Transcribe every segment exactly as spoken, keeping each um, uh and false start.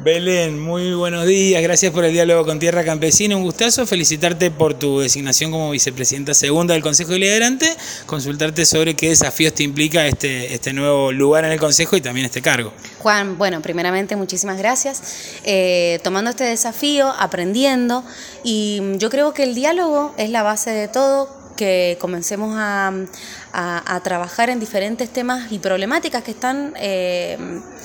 Belén, muy buenos días, gracias por el diálogo con Tierra Campesina, un gustazo, felicitarte por tu designación como vicepresidenta segunda del Consejo Deliberante, consultarte sobre qué desafíos te implica este, este nuevo lugar en el Consejo y también este cargo. Juan, bueno, primeramente muchísimas gracias, eh, tomando este desafío, aprendiendo, y yo creo que el diálogo es la base de todo, que comencemos a, a, a trabajar en diferentes temas y problemáticas que están... Eh,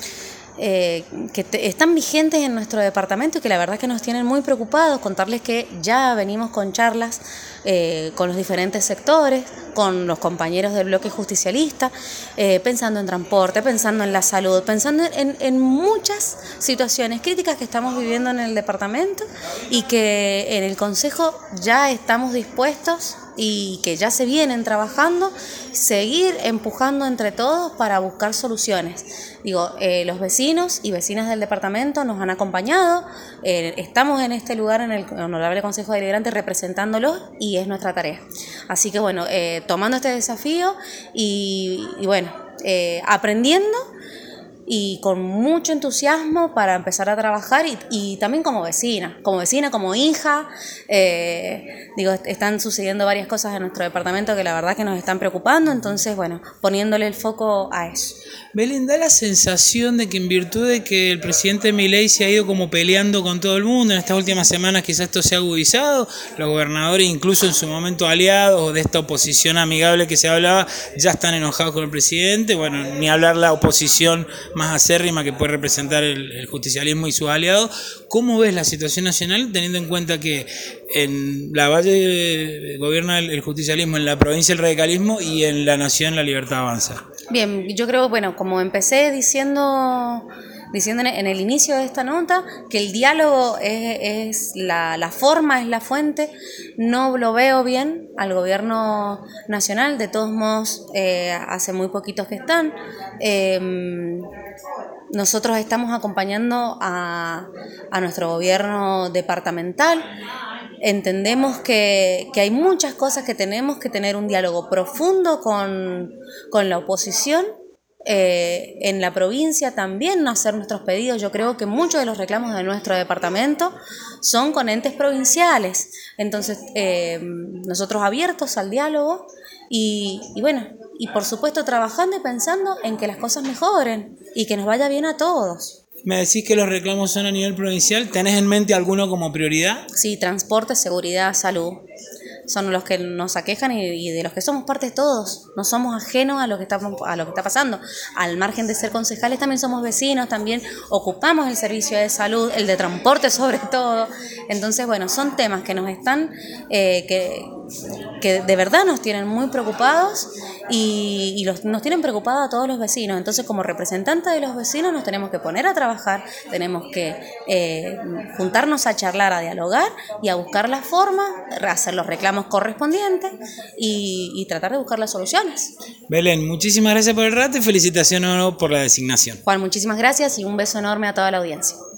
Eh, que te, están vigentes en nuestro departamento y que la verdad es que nos tienen muy preocupados. Contarles que ya venimos con charlas eh, con los diferentes sectores, con los compañeros del bloque justicialista, eh, pensando en transporte, pensando en la salud, pensando en, en muchas situaciones críticas que estamos viviendo en el departamento y que en el Consejo ya estamos dispuestos y que ya se vienen trabajando, seguir empujando entre todos para buscar soluciones. Digo, eh, los vecinos y vecinas del departamento nos han acompañado, eh, estamos en este lugar en el Honorable Consejo Deliberante representándolos y es nuestra tarea. Así que bueno, eh, tomando este desafío y, y bueno, eh, aprendiendo y con mucho entusiasmo para empezar a trabajar y, y también como vecina, como vecina, como hija, eh, digo, están sucediendo varias cosas en nuestro departamento que la verdad que nos están preocupando, entonces bueno, poniéndole el foco a eso. Belén, da la sensación de que en virtud de que el presidente Milei se ha ido como peleando con todo el mundo, en estas últimas semanas quizás esto se ha agudizado, los gobernadores incluso en su momento aliados o de esta oposición amigable que se hablaba, ya están enojados con el presidente, bueno, ni hablar la oposición más acérrima que puede representar el, el justicialismo y sus aliados. ¿Cómo ves la situación nacional teniendo en cuenta que en la Valle gobierna el, el justicialismo, en la provincia el radicalismo y en la nación la Libertad Avanza? Bien, yo creo, bueno, como empecé diciendo, diciendo en el inicio de esta nota, que el diálogo es, es la, la forma, es la fuente, no lo veo bien al gobierno nacional, de todos modos, eh, hace muy poquitos que están. Eh, nosotros estamos acompañando a, a nuestro gobierno departamental. Entendemos que, que hay muchas cosas que tenemos que tener un diálogo profundo con, con la oposición, eh, en la provincia también no hacer nuestros pedidos. Yo creo que muchos de los reclamos de nuestro departamento son con entes provinciales, entonces eh, nosotros abiertos al diálogo y, y bueno, y por supuesto trabajando y pensando en que las cosas mejoren y que nos vaya bien a todos. Me decís que los reclamos son a nivel provincial, ¿tenés en mente alguno como prioridad? Sí, transporte, seguridad, salud. Son los que nos aquejan y, y de los que somos parte todos. No somos ajenos a lo que está, a lo que está pasando. Al margen de ser concejales también somos vecinos, también ocupamos el servicio de salud, el de transporte sobre todo. Entonces, bueno, son temas que nos están, eh, que, que de verdad nos tienen muy preocupados y, y los, nos tienen preocupados a todos los vecinos. Entonces, como representantes de los vecinos nos tenemos que poner a trabajar, tenemos que eh, juntarnos a charlar, a dialogar y a buscar la forma, hacer los reclamos correspondientes y, y tratar de buscar las soluciones. Belén, muchísimas gracias por el rato y felicitaciones por la designación. Juan, muchísimas gracias y un beso enorme a toda la audiencia.